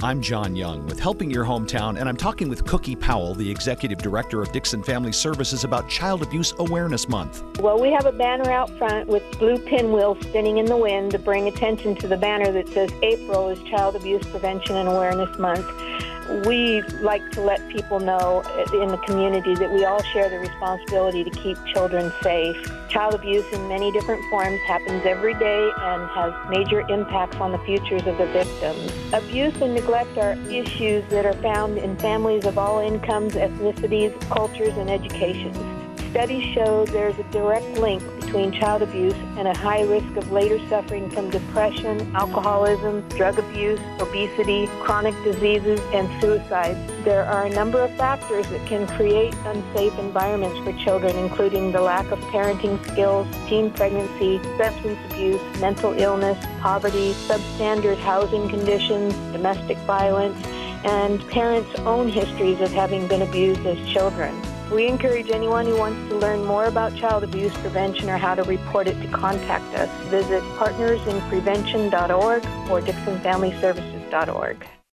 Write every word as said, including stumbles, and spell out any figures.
I'm John Young with Helping Your Hometown, and I'm talking with Cookie Powell, the Executive Director of Dixon Family Services, about Child Abuse Awareness Month. Well, we have a banner out front with blue pinwheels spinning in the wind to bring attention to the banner that says April is Child Abuse Prevention and Awareness Month. We like to let people know in the community that we all share the responsibility to keep children safe. Child abuse in many different forms happens every day and has major impacts on the futures of the victims. Abuse and neglect are issues that are found in families of all incomes, ethnicities, cultures, and educations. Studies show there's a direct link between child abuse and a high risk of later suffering from depression, alcoholism, drug abuse, obesity, chronic diseases, and suicides. There are a number of factors that can create unsafe environments for children, including the lack of parenting skills, teen pregnancy, substance abuse, mental illness, poverty, substandard housing conditions, domestic violence, and parents' own histories of having been abused as children. We encourage anyone who wants to learn more about child abuse prevention or how to report it to contact us. Visit partners in prevention dot org or dixon family services dot org.